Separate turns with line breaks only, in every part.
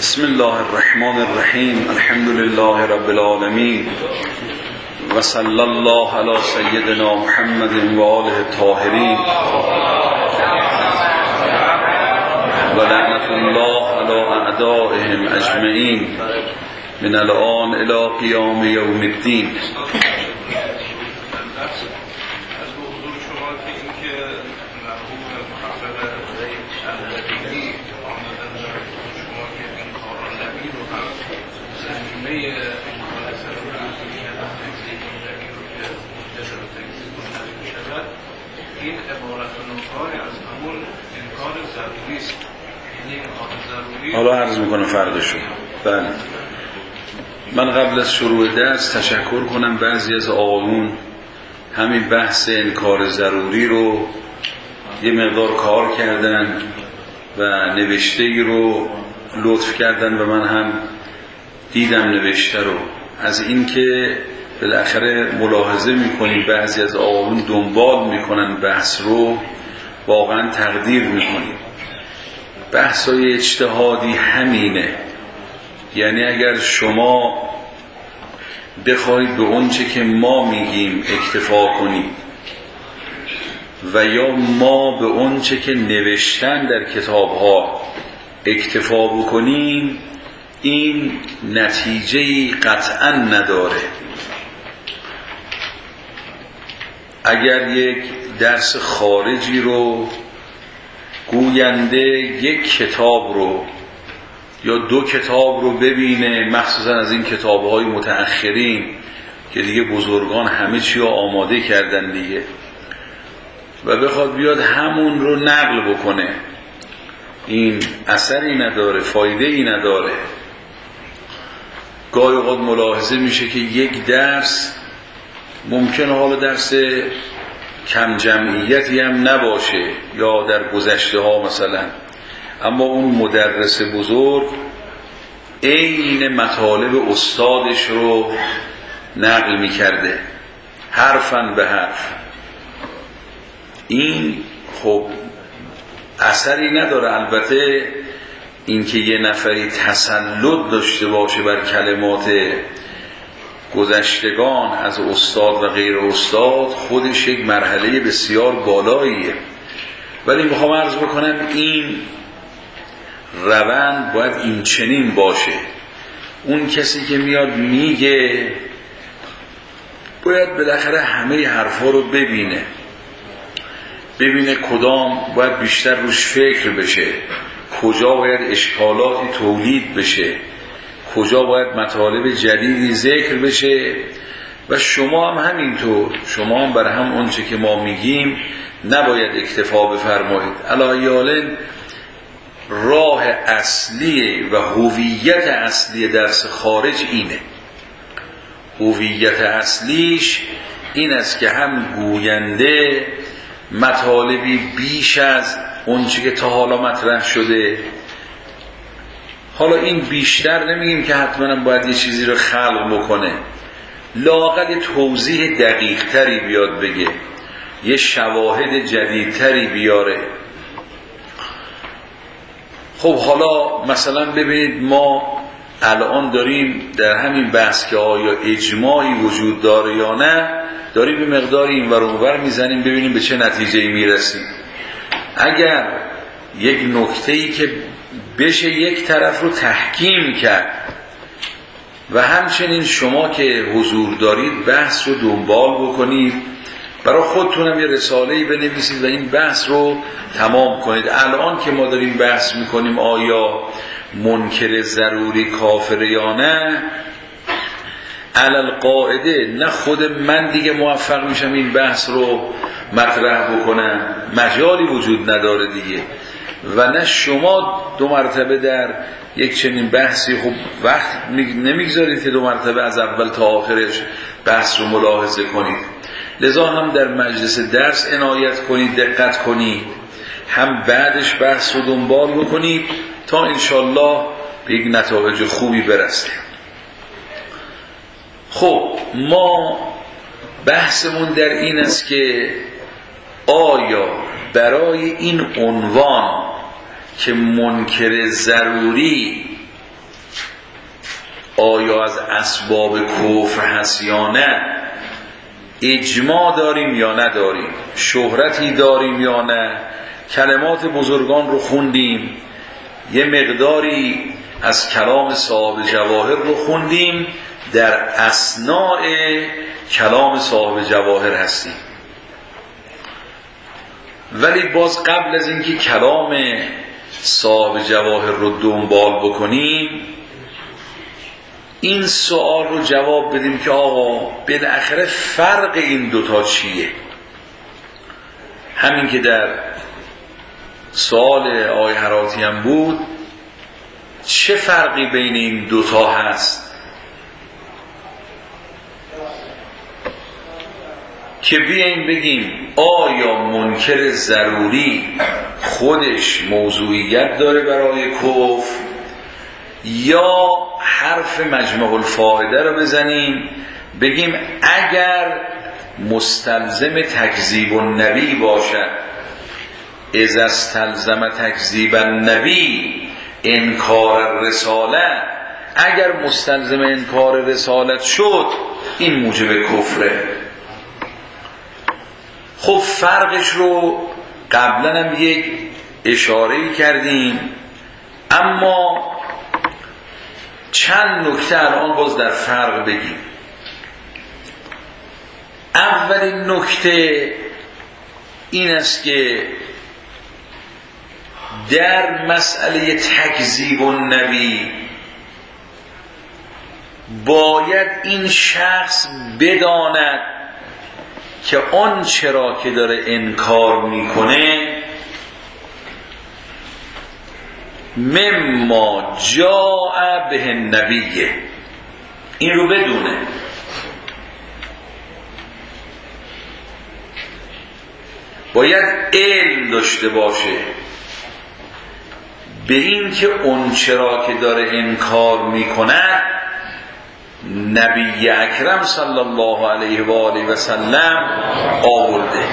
بسم الله الرحمن الرحیم. الحمد لله رب العالمین و صلی الله علی سیدنا محمد و آله الطاهرین و لعنت الله علی اعدائهم اجمعین من الان الی قیام یوم الدین. حالا عرض میکنم فرقشو. بله، من قبل از شروع درس تشکر کنم بعضی از آقایون همین بحث انکار ضروری رو یه مقدار کار کردن و نوشته‌ای رو لطف کردن و من هم دیدم نوشته رو. از اینکه بالاخره ملاحظه میکنیم بعضی از آقایون دنبال میکنن بحث رو، واقعا تقدیر میکنیم. بحثای اجتهادی همینه، یعنی اگر شما بخواید به اون چه که ما میگیم اکتفا کنید و یا ما به اون چه که نوشتن در کتابها اکتفا بکنیم، این نتیجه‌ای قطعا نداره. اگر یک درس خارجی رو گوینده یک کتاب رو یا دو کتاب رو ببینه، مخصوصا از این کتاب‌های متأخرین که دیگه بزرگان همه چی رو آماده کردن دیگه، و بخواد بیاد همون رو نقل بکنه، این اثری نداره، فایده‌ای نداره. گاهی اوقات ملاحظه میشه که یک درس ممکنه حالا درس کم جمعیتی هم نباشه یا در گذشته ها مثلا، اما اون مدرس بزرگ عین مطالب استادش رو نقل میکرده حرفاً به حرف. این خب اثری نداره. البته اینکه یه نفری تسلط داشته باشه بر کلمات گذشتگان از استاد و غیر استاد خودش یک مرحله بسیار بالاییه، ولی میخوام عرض بکنم این روند باید این چنین باشه. اون کسی که میاد میگه باید بالاخره همه حرفا رو ببینه کدام باید بیشتر روش فکر بشه، کجا باید اشکالاتی تولید بشه، کجا باید مطالب جدیدی ذکر بشه. و شما هم همینطور، شما هم بر هم اونچه که ما میگیم نباید اکتفا بفرمایید. علی‌الحال راه اصلی و هویت اصلی درس خارج اینه. هویت اصلیش این است که هم گوینده مطالبی بیش از اونچه که تا حالا مطرح شده، حالا این بیشتر نمیگیم که حتما باید یه چیزی رو خلق بکنه، لااقل توضیح دقیق تری بیاد بگه، یه شواهد جدیدتری بیاره. خب حالا مثلا ببینید ما الان داریم در همین بحث که آیا اجماعی وجود داره یا نه، داریم به مقداری این ور اون ور میزنیم ببینیم به چه نتیجه‌ای میرسیم. اگر یک نکته‌ای که بشه یک طرف رو تحکیم کرد و همچنین شما که حضور دارید بحث رو دنبال بکنید، برای خودتونم یه رساله‌ای بنویسید و این بحث رو تمام کنید. الان که ما داریم بحث میکنیم آیا منکر ضروری کافر یا نه، علل قاعده نه خود من دیگه موفق میشم این بحث رو مطرح بکنم، مجالی وجود نداره دیگه، و نه شما دو مرتبه در یک چنین بحثی خب وقت نمیگذارید که دو مرتبه از اول تا آخرش بحث رو ملاحظه کنید. لذا هم در مجلس درس عنایت کنید، دقت کنید، هم بعدش بحث رو دنبال بکنید تا انشالله به یک نتایج خوبی برسیم. خب ما بحثمون در این است که آیا برای این عنوان که منکر ضروری آیا از اسباب کفر هست یا نه، اجماع داریم یا نداریم، شهرتی داریم یا نه، کلمات بزرگان رو خوندیم، یه مقداری از کلام صاحب جواهر رو خوندیم، در اثناء کلام صاحب جواهر هستیم. ولی باز قبل از اینکه کلام صاحب جواهر رو دنبال بکنیم، این سوال رو جواب بدیم که آقا بالاخره فرق این دوتا چیه؟ همین که در سوال آقای هراتی هم بود، چه فرقی بین این دوتا هست که بیاییم بگیم آیا منکر ضروری خودش موضوعیت داره برای کفر، یا حرف مجمع الفائده رو بزنیم بگیم اگر مستلزم تکذیب النبی باشد، اذا استلزم تکذیب النبی انکار رساله، اگر مستلزم انکار رسالت شد این موجب کفره. خب فرقش رو قبلا هم یک اشاره‌ای کردیم، اما چند نکته الان باز در فرق بگیم. اولین نکته این است که در مسئله تکذیب النبی باید این شخص بداند که آن چرا که داره انکار میکنه مما جاء به النبی، این رو بدونه. باید علم داشته باشه به این که اون چرا که داره انکار میکنه نبی اکرم صلی الله علیه و آله و سلم آورده.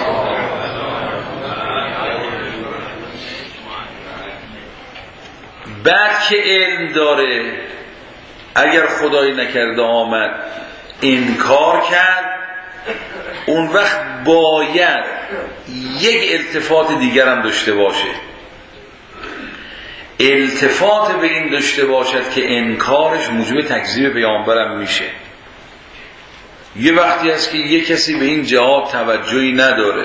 بعد که علم داره، اگر خدای نکرده آمد انکار کرد، اون وقت باید یک التفات دیگر هم داشته باشه. التفات به این داشته باشد که انکارش موجب تکذیب پیامبرم میشه. یه وقتی هست که یه کسی به این جهات توجهی نداره.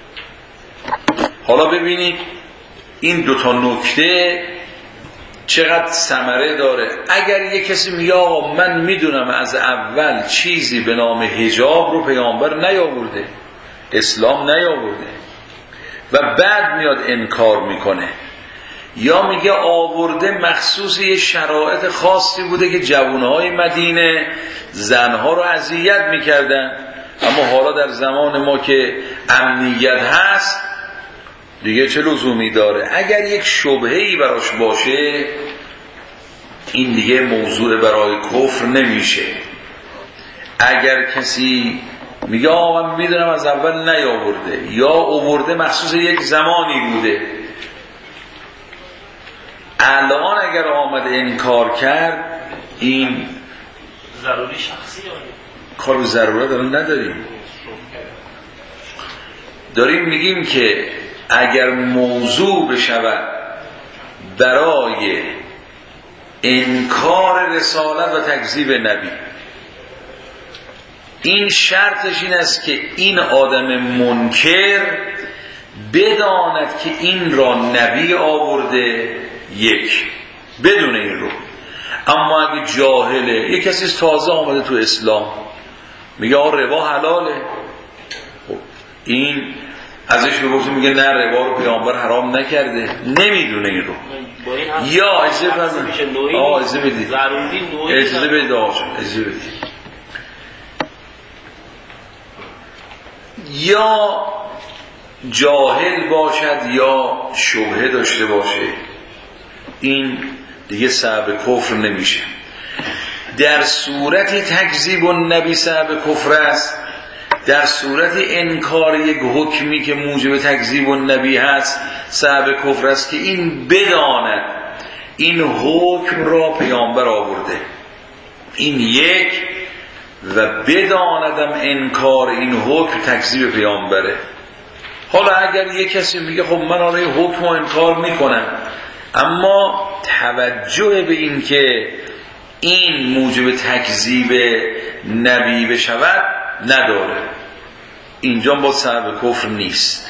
حالا ببینید این دوتا نکته چقدر ثمره داره. اگر یه کسی میگه آقا من میدونم از اول چیزی به نام حجاب رو پیامبر نیاورده، اسلام نیاورده، و بعد میاد انکار میکنه، یا میگه آورده مخصوص یه شرایط خاصی بوده که جوانهای مدینه زنها رو اذیت میکردن، اما حالا در زمان ما که امنیت هست دیگه چه لزومی داره؟ اگر یک شبهه‌ای براش باشه این دیگه موضوع برای کفر نمیشه. اگر کسی میگه آقا من میدونم از اول نیاورده، یا آورده مخصوص یک زمانی بوده، الان اگر آمده انکار کرد، این
ضروری شخصی
کار به ضرورت نداریم. داریم میگیم که اگر موضوع بشود برای انکار رسالت و تکذیب نبی، این شرطش این است که این آدم منکر بداند که این را نبی آورده، یک بدون این رو. اما اگه جاهله، یک کسی تازه آمده تو اسلام میگه آقا ربا حلاله، خب این ازش بگفتیم میگه نه ربا رو پیامبر حرام نکرده، نمیدونه این رو. یا اجازه بدید یا جاهل باشد یا شبهه داشته باشه، این دیگه سبب کفر نمیشه. در صورتی تکذیب النبی سبب کفر است، در صورتی انکار یک حکمی که موجب تکذیب النبی هست سبب کفر است که این بداند این حکم را پیامبر آورده. این یک، و بداندم انکار این حکم تکذیب پیامبره. حالا اگر یک کسی میگه خب من آره حکم رو انکار میکنم، اما توجه به این که این موجب تکذیب نبی بشود نداره، اینجا با سبب کفر نیست.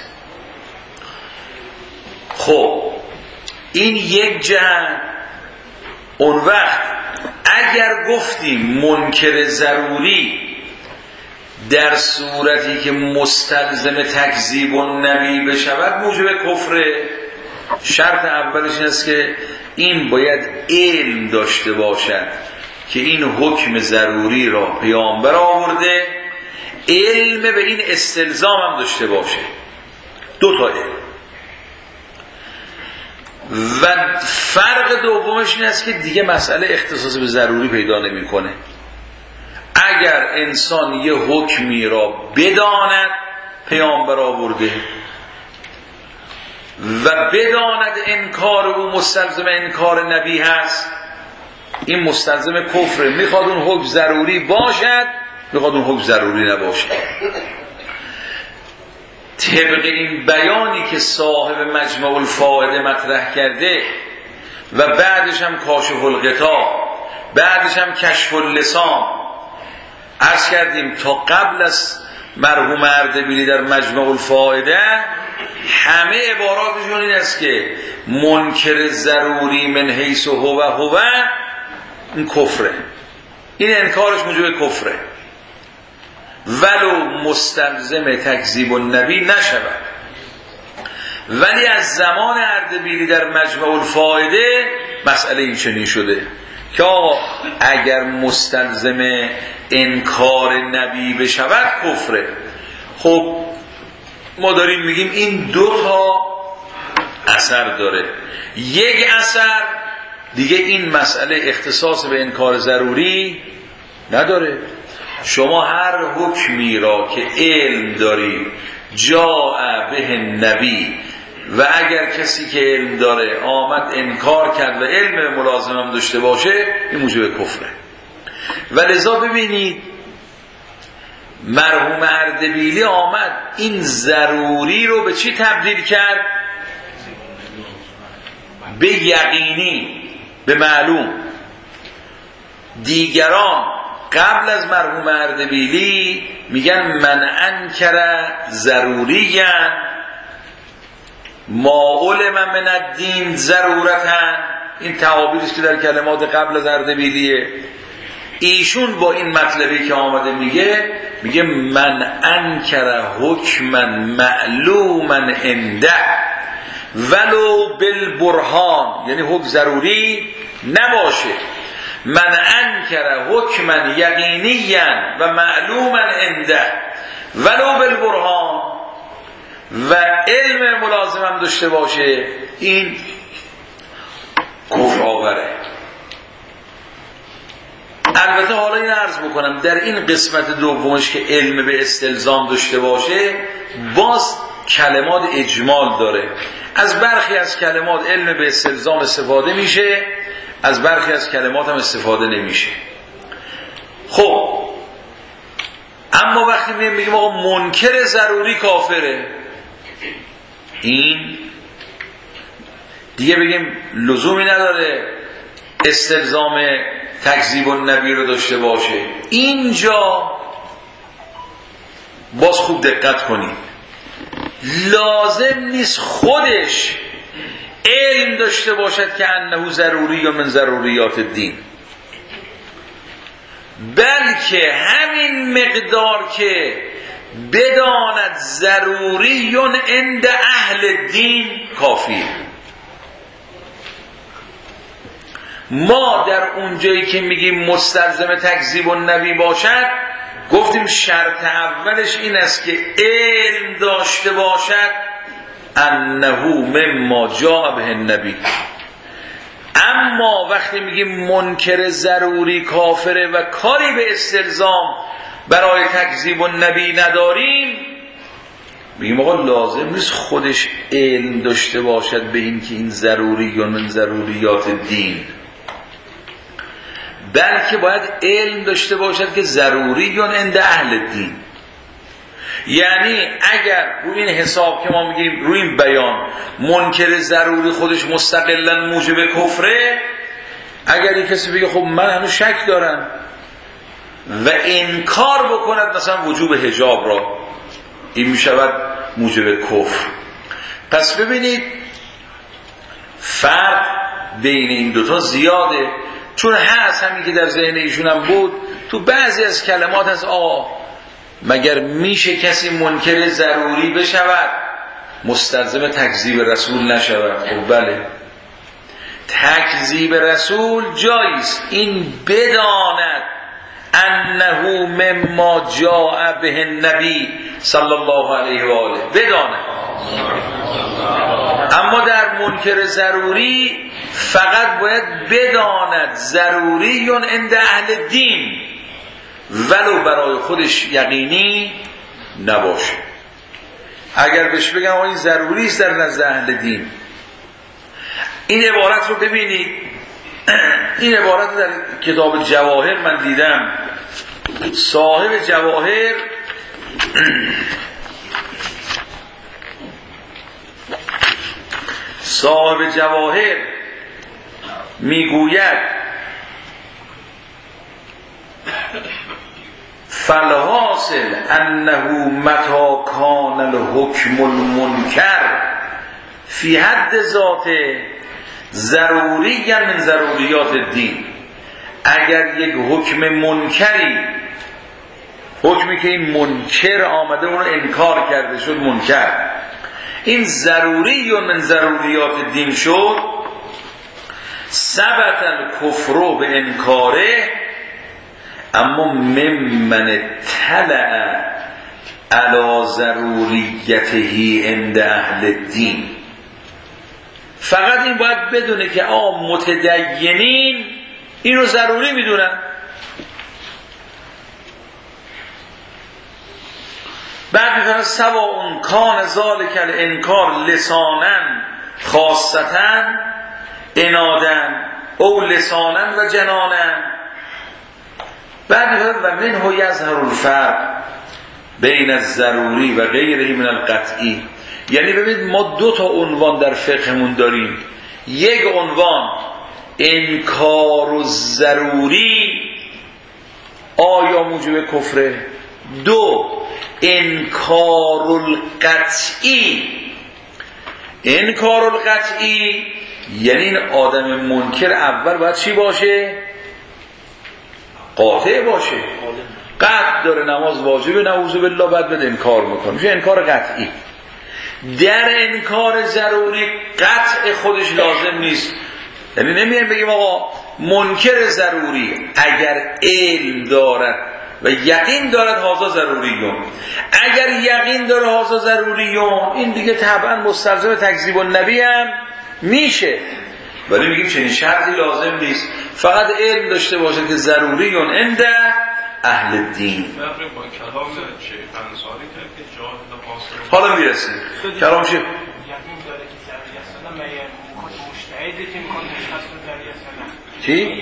خب این یک جهت. اون وقت اگر گفتیم منکر ضروری در صورتی که مستلزم تکذیب النبی بشود موجب کفره، شرط اولش این است که این باید علم داشته باشد که این حکم ضروری را پیامبر آورده، علم به این استلزام هم داشته باشه. دو تا علم. و فرق دومش این است که دیگه مسئله اختصاص به ضروری پیدا نمی‌کنه. اگر انسان یه حکمی را بداند پیامبر آورده و بداند انکار او مستلزم انکار نبی هست، این مستلزم کفره. میخواد اون حکم ضروری باشد، میخواد اون حکم ضروری نباشد. طبق این بیانی که صاحب مجمع الفائده مطرح کرده و بعدش هم کاشف الغطا، بعدش هم کشف اللسان، عرض کردیم تا قبل از مرحوم اردبیلی در مجمع الفائده همه عباراتشون این است که منکر ضروری من حیث هو این کفره، این انکارش موجب کفره ولو مستلزم تکذیب النبی نشود. ولی از زمان اردبیلی در مجمع الفائده مسئله این چنین شده که آقا اگر مستلزم انکار نبی بشود کفره. خب ما داریم میگیم این دو تا اثر داره. یک اثر دیگه این مسئله اختصاص به انکار ضروری نداره. شما هر حکمی را که علم داری جاء به نبی و اگر کسی که علم داره آمد انکار کرد و علم ملازم هم داشته باشه، این موجب کفره. و لذا ببینید مرحوم اردبیلی آمد این ضروری رو به چی تبدیل کرد؟ به یقینی، به معلوم. دیگران قبل از مرحوم اردبیلی میگن من انکر ضروریاً ما علم من الدین ضرورتاً. این تعابیری که در کلمات قبل از اردبیلیه. ایشون با این مطلبی که آمده میگه من انکر حکما معلوما عنده ولو بالبرهان، یعنی حکم ضروری نباشه. من انکر حکما یقینیا و معلوما عنده ولو بالبرهان و علم ملازمم داشته باشه، این کفر آوره. البته حالا این عرض بکنم در این قسمت دومش که علم به استلزام داشته باشه باز کلمات اجمال داره. از برخی از کلمات علم به استلزام استفاده میشه، از برخی از کلمات هم استفاده نمیشه. خب اما وقتی میگیم آقا منکر ضروری کافره، این دیگه بگیم لزومی نداره استلزام تکذیب النبی رو داشته باشه. اینجا باز خوب دقت کنید، لازم نیست خودش علم داشته باشد که انه ضروری و من ضروریات الدین، بلکه همین مقدار که بداند ضروری عند اهل دین کافیه. ما در اونجایی که میگیم مستلزم تکذیب النبی باشد گفتیم شرط اولش این است که علم داشته باشد انه مما جاء به النبی. اما وقتی میگیم منکر ضروری کافره و کاری به استلزام برای تکذیب النبی نداریم، میگیم آقا لازم نیست خودش علم داشته باشد به این که این ضروری یا من ضروریات دین، بلکه باید علم داشته باشد که ضروری عند اهل دین. یعنی اگر روی این حساب که ما میگیم روی این بیان منکر ضروری خودش مستقلا موجب کفره، اگر یک کسی بگه خب من هنوز شک دارم و انکار بکند مثلا وجوب حجاب را، این میشود موجب کفر. پس ببینید فرق بین این دوتا زیاده، چون هست همین که در ذهن ایشون هم بود تو بعضی از کلمات هست مگر میشه کسی منکر ضروری بشود مستلزم تکذیب رسول نشود؟ خب بله، تکذیب رسول جایز، این بداند انه مما جاء به النبی صلی الله علیه و آله، بداند. اما در منکر ضروری فقط باید بداند ضروری عند اهل دین، ولو برای خودش یقینی نباشه. اگر بهش بگم این ضروری است در نزد اهل دین، این عبارت رو ببینید، این عبارت در کتاب جواهر من دیدم، صاحب جواهر میگوید فالحاصل انه متى کان الحکم المنکر فی حد ذاته ضروری من ضروریات الدین، اگر یک حکم منکری، حکمی که این منکر آمده اون رو انکار کرده شد منکر، این ضروری من ضروریات الدین شد، ثبت الکفر به انکاره، اما ممن اطلع علی ضروریته عند اهل الدین. فقط این باید بدونه که متدینین این رو ضروری میدونن. بعد میفرماید سواء کان ذلک الانکار لسانا خاصتا عنادا او لسانا و جنانا. بعد میفرماید و منه یظهر الفرق بین الضروری و غیره من القطعی. یعنی ببینید ما دو تا عنوان در فقهمون داریم، یک عنوان انکار الضروری آیا موجب کفره، دو انکار القطعی. انکار القطعی یعنی این آدم منکر اول باید چی باشه؟ قاطع باشه، قطع داره نماز واجبه نعوذ بالله، بعد بده انکار میکنه، میشه انکار قطعی. در انکار ضروری قطع خودش لازم نیست، یعنی نمیایم بگیم آقا منکر ضروری اگر علم دارد و یقین دارد هذا ضروریون، اگر یقین داره هذا ضروریون، این دیگه طبعا مستلزم تکذیب النبی هم میشه، ولی میگیم چنین شرطی لازم نیست، فقط علم داشته باشه که ضروریون عند اهل دین. حالا میرسیم کلام چی؟ چی؟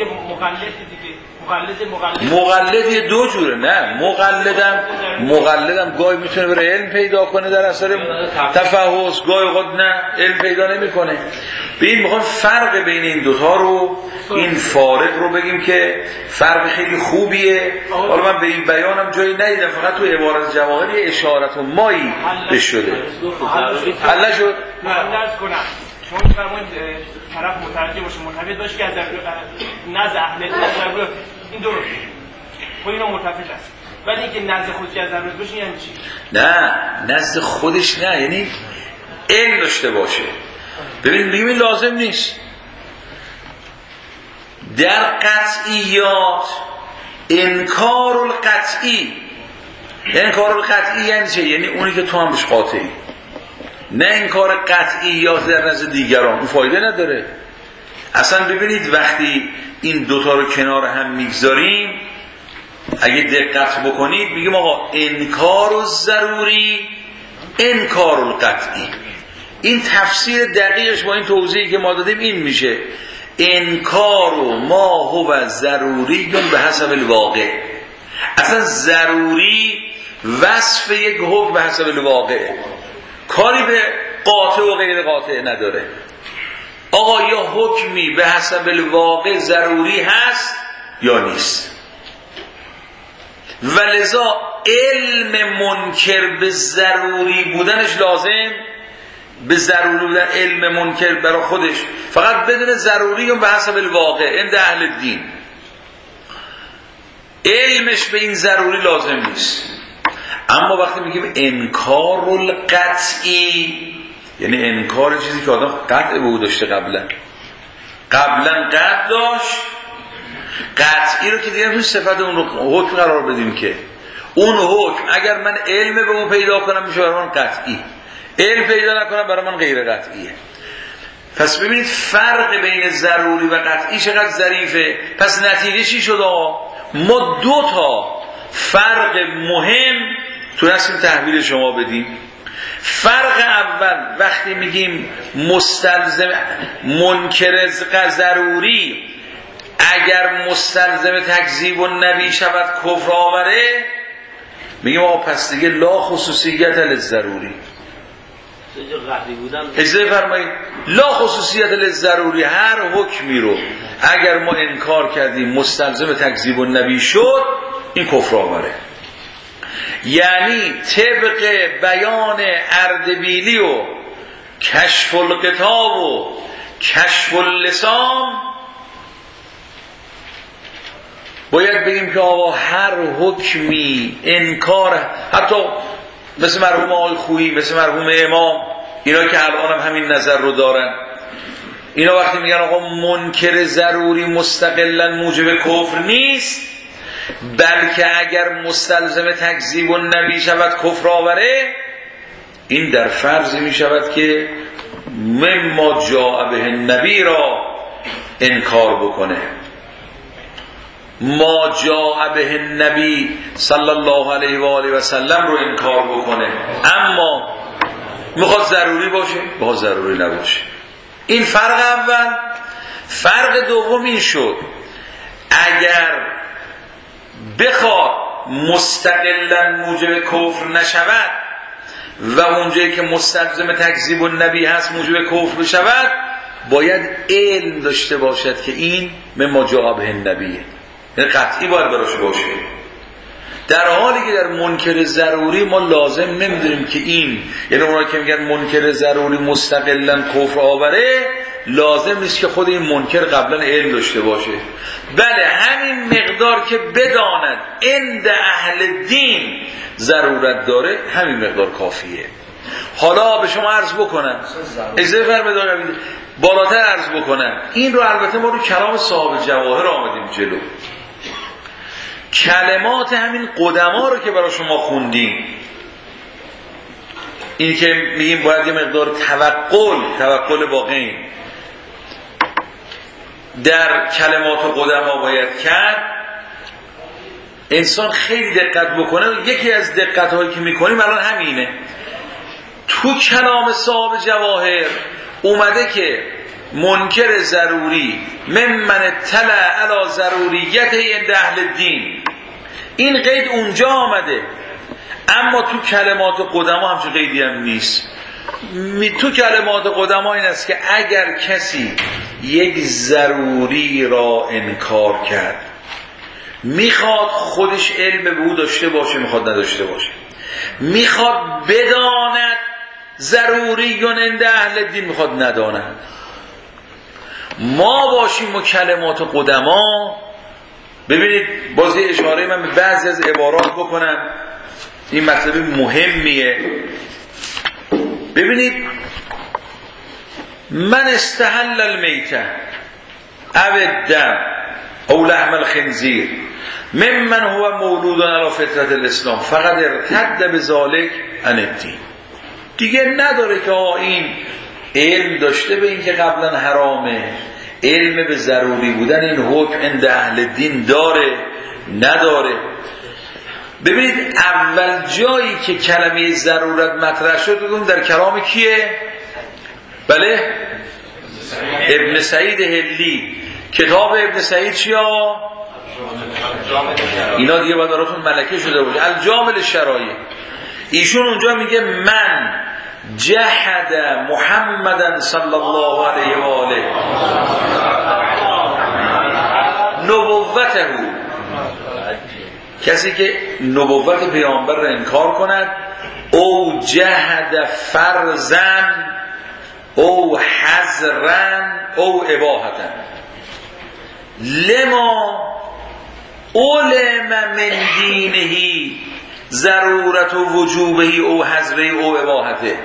مقلد دو جوره، نه مقلدم گاهی میتونه بره علم پیدا کنه در اثر تفحص، گاهی اوقات نه علم پیدا نمیکنه. ببین میخوام فرق بین این دوتا رو، این فارق رو بگیم که فرق خیلی خوبیه. حالا من به این بیانم جایی ندیدم، فقط تو عبارت جواهر یه اشارت و مایی بهش شده. حل شد؟
چون فرمایید طرف متوجه باشه، معتقد باشه که از نزد اهل ضرورت این درست، خب اینا متفق است، ولی اینکه نزد خودش از ضرورت باشه یعنی چی؟
نه نزد خودش نه، یعنی علم داشته باشه. ببین میگیم این لازم نیست. در قطعیات انکار القطعی، انکار القطعی یعنی چه؟ یعنی اونی که تو هم بهش قاطعی، نه انکار قطعیات در نزد دیگران، اون فایده نداره اصلا. ببینید وقتی این دوتا رو کنار هم میگذاریم، اگه دقت بکنید میگیم آقا انکار الضروری انکار القطعی. این تفسیر دقیقش با این توضیحی که ما دادیم این میشه، انکار ما هو ضروری به حسب الواقع. اصلا ضروری وصف یک حکم به حسب الواقع، کاری به قاطع و غیر قاطع نداره. آقا یا حکمی به حسب الواقع ضروری هست یا نیست، و لذا علم منکر به ضروری بودنش لازم، به ضروری بودن علم منکر برای خودش فقط بدون ضروری و به حسب الواقع عند اهل الدین، علمش به این ضروری لازم نیست. اما وقتی میگیم انکار القطعی، یعنی انکار چیزی که آدم قطع به او داشته، قبلا قطع داشت، قطعی رو که دیگه روی صفت اون رو حکم قرار بدیم که اون حکم اگر من علم به او پیدا کنم میشه برای من قطعی، علم پیدا نکنم برای من غیر قطعیه. پس ببینید فرق بین ضروری و قطعی چقدر ظریفه. پس نتیجه چی شد؟ ما دو تا فرق مهم تونستیم تحویل شما بدیم. فرق اول وقتی میگیم مستلزم منکر ضروری اگر مستلزم تکذیب النبی شود کفر آوره، میگیم پس دیگه لا خصوصیت للضروری. اجازه فرمایید، لا خصوصیت للضروری، هر حکمی رو اگر ما انکار کردیم مستلزم تکذیب النبی شد این کفر آوره. یعنی طبق بیان اردبیلی و کشف الکتاب و کشف اللسان باید بگیم که آقا هر حکمی انکار، حتی مثل مرحوم آقای خویی، مثل مرحوم امام، اینا که الان هم همین نظر رو دارن، اینا وقتی میگن آقا منکر ضروری مستقلا موجب کفر نیست، بلکه اگر مستلزم تکذیب النبی شود کفر آوره، این در فرض می شود که مما جاء به النبی را انکار بکنه، ما جاء به النبی صلی الله علیه و آله و سلم رو انکار بکنه. اما میخواد ضروری باشه، میخواد ضروری نباشه. این فرق اول. فرق دوم این شد اگر بخواد مستقلا موجب کفر نشود و اونجایی که مستلزم تکذیب النبی هست موجب کفر بشود، باید علم داشته باشد که این مما جاء به النبیه، یعنی قطعی باید براش باشه. در حالی که در منکر ضروری ما لازم نمیدونیم که این، یعنی اونایی که میگن منکر ضروری مستقلا کفر آوره، لازم نیست که خود این منکر قبلا علم داشته باشه. بله همین مقدار که بداند عند اهل دین ضرورت داره، همین مقدار کافیه. حالا به شما عرض بکنم، اجازه فرمایید بالاتر عرض بکنم، این رو البته ما رو کلام صاحب جواهر آمدیم جلو، کلمات همین قدما رو که برای شما خوندیم، این که میگیم باید یه مقدار توقل واقعی در کلمات قدما باید کرد. انسان خیلی دقت بکنه، یکی از دقت هایی که میکنیم الان همینه. تو کلام صاحب جواهر اومده که منکر ضروری ممن اطلع علی ضروریت عند اهل الدین، این قید اونجا آمده، اما تو کلمات قدما همچون قیدی هم نیست. تو کلمات قدما این است که اگر کسی یک ضروری را انکار کرد، میخواد خودش علم به او داشته باشه، میخواد نداشته باشه، میخواد بداند ضروری عند اهل الدین، میخواد نداند، ما باشیم و کلمات قدما. ببینید باز یه اشاره من به بعضی از عبارات بکنم، این مطلب مهمیه. ببینید من استحل المیته او الدم او لحم الخنزیر ممن هو مولود علی فطرت الاسلام فقط ارتد بذالک عن الدین. دیگه نداره که این علم داشته به این که قبلا حرامه، علم به ضروری بودن این حکم عند اهل دین داره نداره. ببینید اول جایی که کلمه ضرورت مطرح شد بگیم در کلام کیه؟ بله ابن سعید هلی. کتاب ابن سعید چیا؟ اینا دیگه باید براتون ملکه شده باشه. الجامع للشرایع. ایشون اونجا میگه من جحد محمدن صلی الله علیه و آله نبوته، کسی که نبوت پیامبر را انکار کند، او جحد فرزن او حذرن او اباحتن لما علم من دینهی ضرورت و وجوبهی او حذره او اباحته.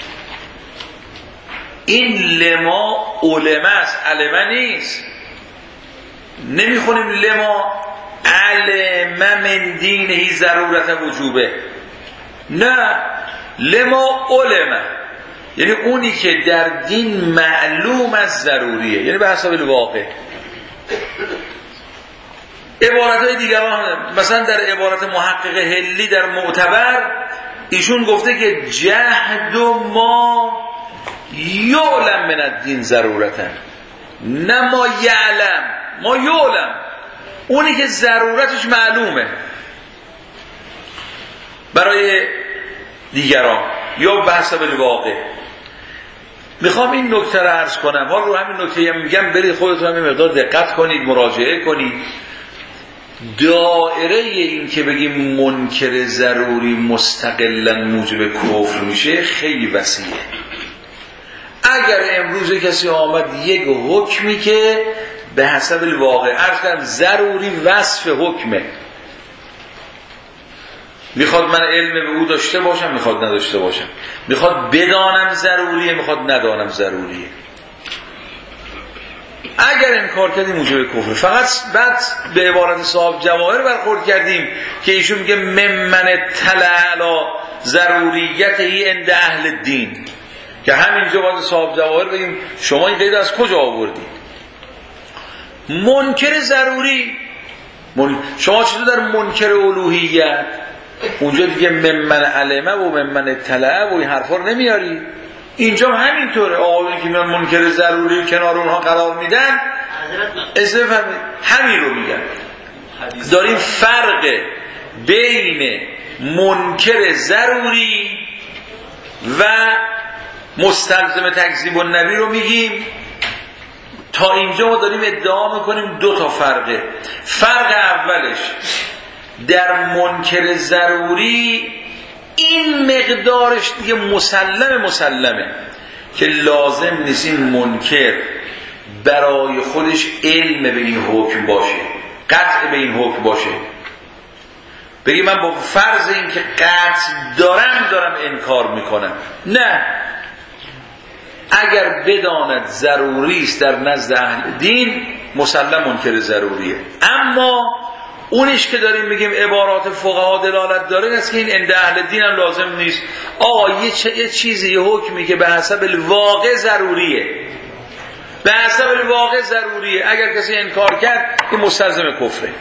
این لما علمه است، علمه نیست. نمیخونیم لما علم من دینهی ضرورت وجوبه، نه، لما علمه یعنی اونی که در دین معلوم از ضروریه، یعنی به حسب الواقع. عبارتهای دیگران مثلا در عبارت محقق هلی در معتبر ایشون گفته که جهد ما یعلم من الدین ضرورتن، نه ما یعلم، ما یعلم، اونی که ضرورتش معلومه برای دیگران یا به حسب الواقع. میخوام این نکته رو عرض کنم، حالا رو همین نکته میگم برید خودتون هم این مقدار دقت کنید، مراجعه کنید. دائره این که بگیم منکر ضروری مستقلا موجب کفر میشه خیلی وسیعه. اگر امروز کسی آمد یک حکمی که به حسب الواقع عرض کردم ضروری وصف حکمه، میخواد من علم به او داشته باشم، میخواد نداشته باشم، میخواد بدانم ضروریه، میخواد ندانم ضروریه، اگر انکار کردیم موجب کفر. فقط بعد به عبارت صاحب جواهر برخورد کردیم که ایشون میگه ممن تلعلا ضروریته عند اهل الدین، که همینجا باید صاحب جواهر بگیم شما این قید از کجا آوردید؟ منکر ضروری شما چطور در منکر الوهیت اونجا دیگه ممن علمه و ممن طلعه و این حرفا رو نمیاری؟ اینجا همینطوره. آقایونی که میان منکر ضروری کنار اونها قرار میدن همین رو میگن. داریم فرق بین منکر ضروری و مستلزم تکذیب النبی رو میگیم. تا اینجا ما داریم ادعا میکنیم دو تا فرقه. فرق اولش در منکر ضروری این مقدارش دیگه مسلمه که لازم نیست این منکر برای خودش علم به این حکم باشه، قطع به این حکم باشه، بگی من با فرض این که قطع دارم انکار میکنم. نه، اگر بداند ضروری است در نزد اهل دین مسلم منکر ضروریه. اما اونش که داریم میگیم عبارات فقها دلالت داره است که این عند اهل دین هم لازم نیست. یه چیزی، یه حکمی که به حسب الواقع ضروریه، به حسب الواقع ضروریه، اگر کسی انکار کرد این مستلزم کفره.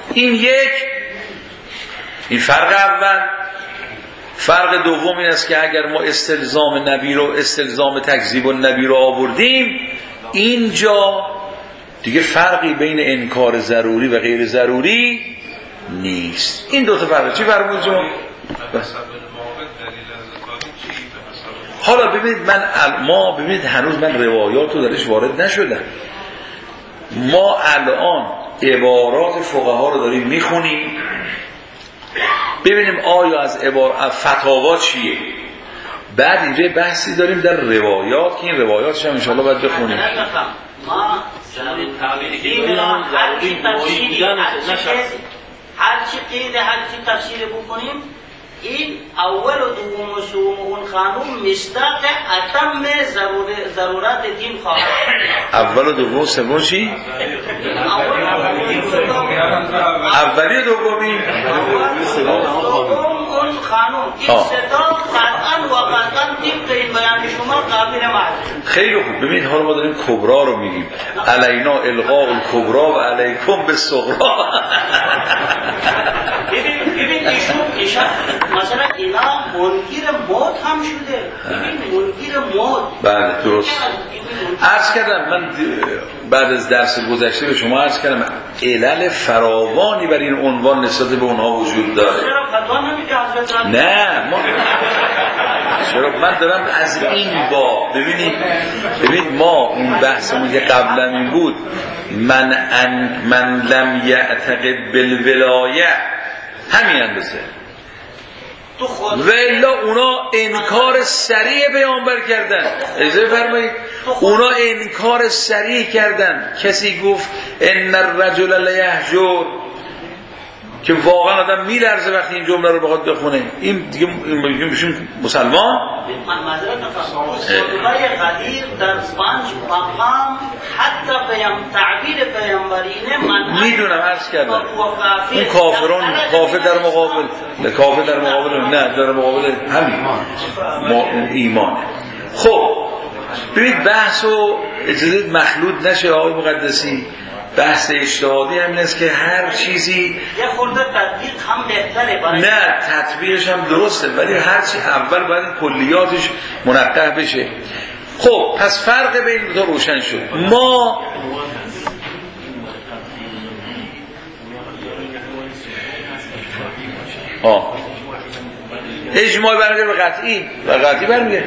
این فرق اول. فرق دوم این است که اگر ما استلزام نبی رو، استلزام تکذیب النبی رو آوردیم، اینجا دیگه فرقی بین انکار ضروری و غیر ضروری نیست. این دو تا فرق. چی فرمودید شما؟ حالا ببینید ما ببینید هنوز من روایات رو درش وارد نشدم. ما الان عبارات فقها رو داریم میخونیم، ببینیم آیا از فتاوا چیه. بعد اینجا بحثی داریم در روایات که این روایاتش هم انشاءالله باید بخونیم.
ما هر چی قید، هر چی تفسیر بکنیم، این اول و دوم و سوم اون خانوم مصداق اتم ضرورت دین خواهد.
اول و دوم سوم چی؟ اولی و دومی
اون خانوم این صدا قطعا و قطعا طبق این بیان شما قابل معلوم. خیلی
خوب. ببین حالا ما داریم کبرا رو میگیم، علینا الغاء الکبرا و علیکم بالصغرا.
ببین ایشون مثلا اینا منکر موت هم شده. ببین منکر موت.
بله درست. عرض کردم من بعد از درس گذشته به شما عرض کردم علل فراوانی برای این عنوان نسبت به اونها وجود داره. نه ما چرا من دارم از این با ببینید ما اون بحثمون که قبلا این بود من لم یعتقد بالولایه همین اندازه و الا اونا انکار صریح پیامبر کردن. اجازه فرمایید اونا انکار صریح کردن. کسی گفت ان الرجل لیهجر که واقعا آدم میلرزه وقتی این جمله رو بخواد بخونه. این دیگه میشون مسلمان.
من معذرت میخوام صدقه قدیر در 5 مقام حتی تعبیر پیامبرینه من
میدونم عرض کردم اون کافرون کافر در مقابل نه در مقابل همین ایمانه. خب ببینید بحثو اجازه مخلوط نشه آقای مقدسی. بحث اجتهادی همین است که هر چیزی
یه خورده تطبیق هم بهتره برای
نه تطبیقش هم درسته ولی هر چی اول باید کلیاتش منقح بشه. خب پس فرق بین دو روشن شد. ما اجماع برمیگه به قطعی برمیگه.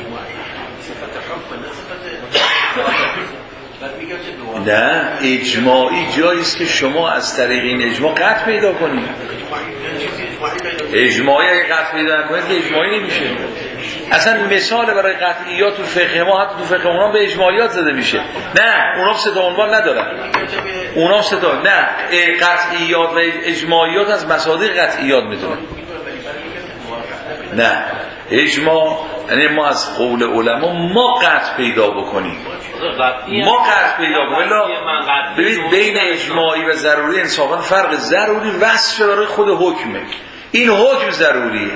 نه اجماعی جایی است که شما از طریق این اجماع قطع پیدا کنید. اجماعی اگه قطع پیدا نکنید که اجماعی نمیشه. اصلا مثال برای قطعیات تو فقه ما حتی تو فقه اونا به اجماعیات زده میشه. نه اونا 3 تا عنوان ندارن. اونا 3 تا نه قطعیات و اجماعیات از مصادیق قطعیات میدونن. نه اجماع یعنی ما از قول علما ما قطع پیدا بکنیم. ما قطع پیدا کنیم. ببینید بین اجماعی و ضروری انصافا فرق. ضروری وصف برای خود حکمه. این حکم ضروریه.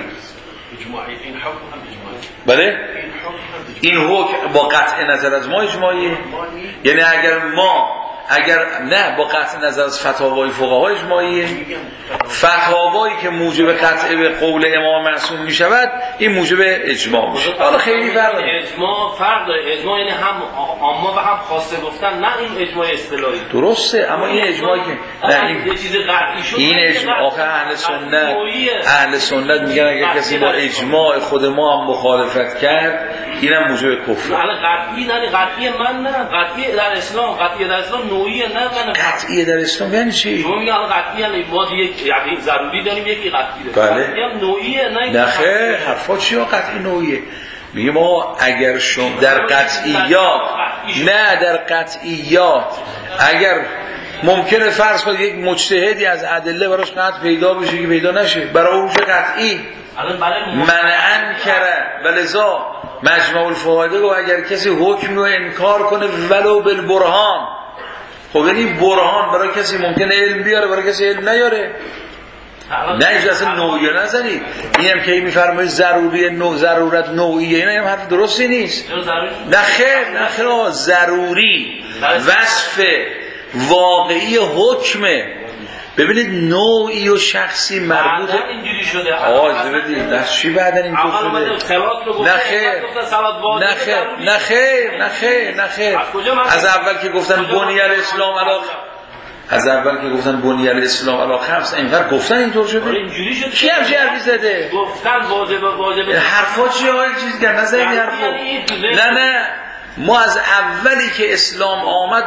بله این حکم با قطع نظر از ما اجماعیه. یعنی اگر نه با قطع نظر از فتاوای فقها اجماعیه. فتاوایی که موجب قطع به قول امام معصوم می شود این موجب اجماع میشه. حالا خیلی فرق
داره. اجماع یعنی هم عامه و هم خاصه گفتن. نه این اجماع اصطلاحی
درسته اما این اجماعی که نه این
یه چیز قطعی شد
این اجماع آخه اهل سنت میگن اگر کسی با اجماع خود ما هم مخالفت کرد اینم موجب کفر.
حالا قطعی من نه قطعی در اسلام نوعیه نه من
قطعی در اسلام یعنی چی؟
شما میگن قطعی یعنی ما یعنی ضروری داریم یکی قطعی داریم.
بله.
قطعی هم نوعیه
نه خیر حرفا چیه قطعی نوعیه؟ میگه ما اگر شما در قطعیات اگر ممکنه فرض کنید یک مجتهدی از ادله براش قطع پیدا بشه که پیدا نشه برای اون قطعی منعن کرده ولذا مجمع الفقها گفت اگر کسی حکم رو انکار کنه ولو بالبرهان. خب یعنی برهان برای کسی ممکنه علم بیاره برای کسی علم نیاره. نه اینجا اصلا نوعیه نزنید. این هم که میفرمایید ضرورت نوعیه این هم حرف درستی نیست. نه خیر ضروری وصف واقعی حکمه. ببینید نوعی و شخصی مربوطه.
اینجوری شده
آقا ببینید نه چی بعدن این شده. نه خیر از اول که گفتن بنی الاسلام علی خمس اینقدر گفتن اینطور شده.
اینجوری شده
کی هم حرفی زده
گفتن واجب
حرفا چیه آقا چیز کردن نزدید حرفا. نه ما از اولی که اسلام آمد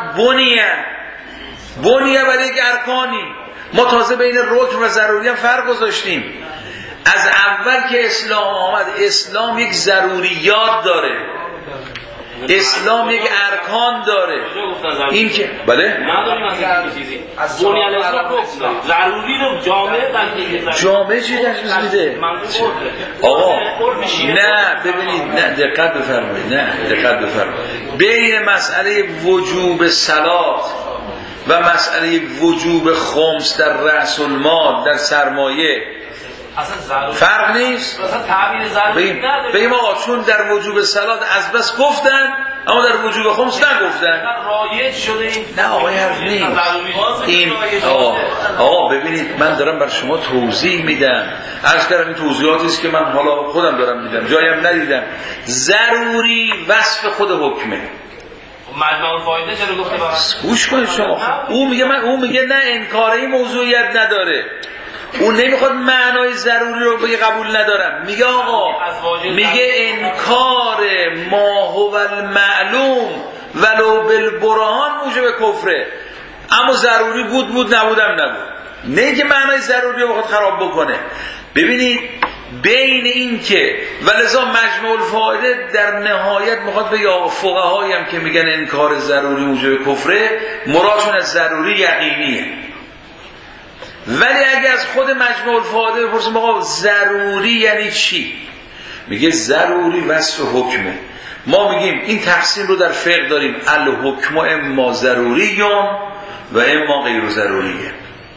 بنیه برای یک ارکانی. ما تازه بین رکن و ضروری هم فرق گذاشتیم. از اول که اسلام آمد اسلام یک ضروریات داره. اسلام یک ارکان داره. این که بله
نداریم از چیزی بنیان اسلام گفتن ضروری رو جامعه
چی تشخیص میده؟ آقا نه ببینید نه دقت بفرمایید بین مسئله وجوب صلات و مسئله وجوب خمس در رأس المال در سرمایه فرق نیست. بگیم آقا چون در وجوب صلات از بس گفتن اما در وجوب خمس نگفتن.
رایج شده
نه آقا حرف نیست. این آقا ببینید من دارم بر شما توضیح میدم. عرض کردم این توضیحاتی است که من حالا خودم دارم میدم جایم ندیدم. ضروری وصف خود حکمه.
مجموع الفایده چرا گفته به من؟
گوش کنید شما. اون میگه نه انکاری موضوعیت نداره. اون نمیخواد معنای ضروری رو بگه قبول ندارم. میگه آقا میگه انکار ما هو المعلوم ولو بالبرهان موجب کفره. اما ضروری بود نبودم نبود. نه که معنای ضروری رو بخواد خراب بکنه. ببینید بین این که ولذا مجموع الفایده در نهایت میخواد بگه آقا فقهایی هم که میگن انکار ضروری موجب کفره مرادشون از ضروری یقینیه. ولی اگه از خود مجموع الفایده بپرسیم آقا ضروری یعنی چی؟ میگه ضروری وصف حکمه. ما میگیم این تقسیم رو در فقه داریم الحکم اما ضروریون و اما غیر ضروریه.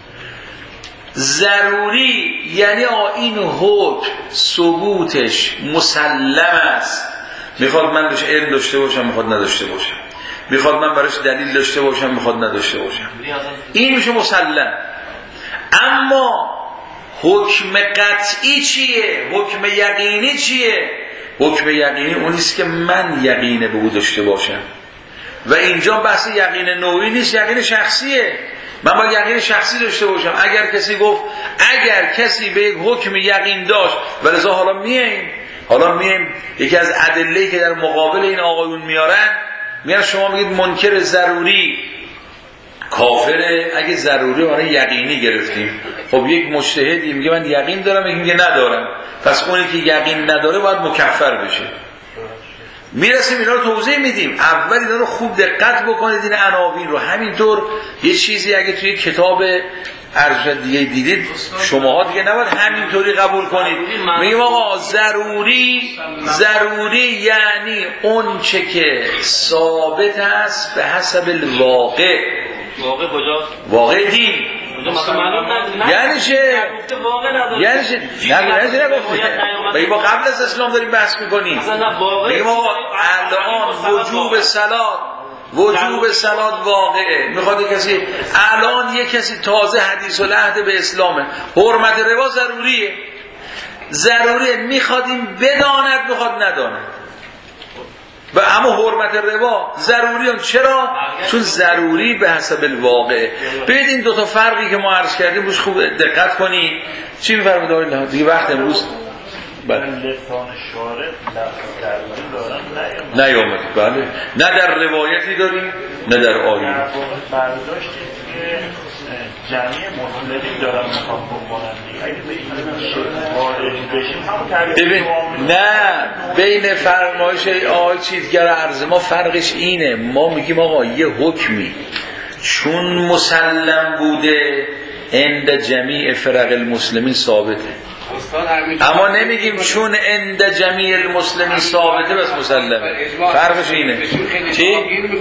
ضروری یعنی این حکم ثبوتش مسلم است، میخواد من بهش علم داشته باشم میخواد نداشته باشم، میخواد من براش دلیل داشته باشم میخواد نداشته باشم، این میشه مسلم. اما حکم قطعی چیه؟ حکم یقینی چیه؟ حکم یقینی اونیست که من یقین به او داشته باشم و اینجا بحث یقین نوعی نیست، یقین شخصیه. من باید یقین شخصی داشته باشم. اگر کسی گفت اگر کسی به یک حکم یقین داشت ولذا حالا میایم یکی از ادله‌ای که در مقابل این آقایون میارن شما میگید منکر ضروری کافره اگه ضروری برای یقینی گرفتیم. خب یک مجتهدی میگه من یقین دارم، یکی میگه ندارم، پس اونی که یقین نداره باید مکفر بشه. میرسیم اینا رو توضیح میدیم. اول اینا رو خوب دقت بکنید این عناوین رو. همینطور یه چیزی اگه توی کتاب ارشد دیگه دیدید شماها دیگه نباید همینطوری قبول کنید. میگیم آقا ضروری یعنی اون چه که ثابت است به حسب الواقع.
واقع کجاست؟
واقع دین. یعنی چه؟ یعنی چه؟ بگیم ما قبل از اسلام داریم بحث میکنیم. بگیم ما الان وجوب صلات واقعه. میخواد کسی الان یک کسی تازه حدیث العهد به اسلامه، حرمت ربا ضروریه میخواد این بداند میخواد نداند. و اما حرمت ربا ضروریه. چرا؟ چون ضروری به حسب الواقع. ببینید این دو تا فرقی که ما عرض کردیم روش خوب دقت کنید. چی می‌فرمایید آقای دیگه وقت امروز
بله لسان شارع لفظ
نیامد. بله نه در روایتی داریم نه در آیه.
برداشتیم که جمعی مطلقی دارن میخوام بکنن اگه به این وارد بشیم همون تعریف
نه بین فرمایش آقای چیزگر عرض ما فرقش اینه. ما میگیم آقا یه حکمی چون مسلم بوده عند جمیع فرق المسلمین ثابته، اما نمیگیم چون عند جمیع المسلمین ثابته بس مسلمه. فرقش اینه. چی؟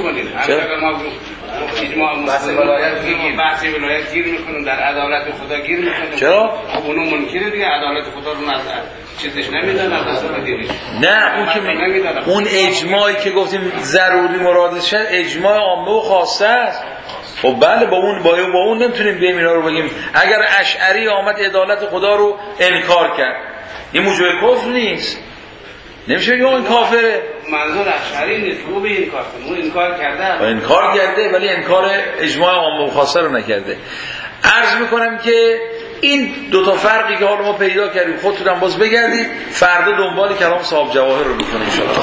بحث ولایت گیر میکنیم، در عدالت خدا گیر میکنیم.
چرا؟
خب اونو منکره دیگه، عدالت خدا رو نظر چیزش نمیدن اصلا دیگه.
نه اون که اون اجماعی که گفتیم ضروری مرادش اجماع عامه و خاصه است. خب بله با اون نمیتونیم بیایم اینا رو بگیم. اگر اشعری آمد عدالت خدا رو انکار کرد این موجب کفر نیست، نمیشه بگیم اون کافره.
منظور اشعری نیست که او به انکار کنه، اون انکار کرده
ولی انکار اجماع عامه و خاصه رو نکرده. عرض میکنم که این دو تا فرقی که حالا ما پیدا کردیم خودتون هم باز بگردید، فردا دنبال کلام صاحب جواهر رو میکنیم ان شاء الله.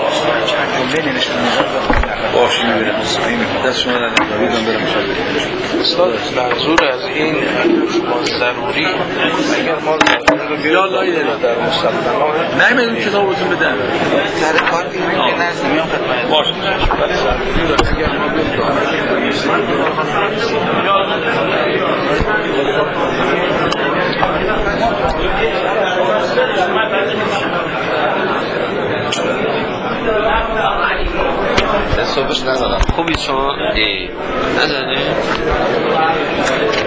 باشه میبینم دست شما در نمیدونم برم
استاد منظور از این ضروری اگر ما ضروری رو
بیاد لای در مستقبل نمیدونم کتابتون بدن
سر کار دیگه نمیام خدمت
باشه اگر ما
صبحش نزدم خوبی شما؟ نزده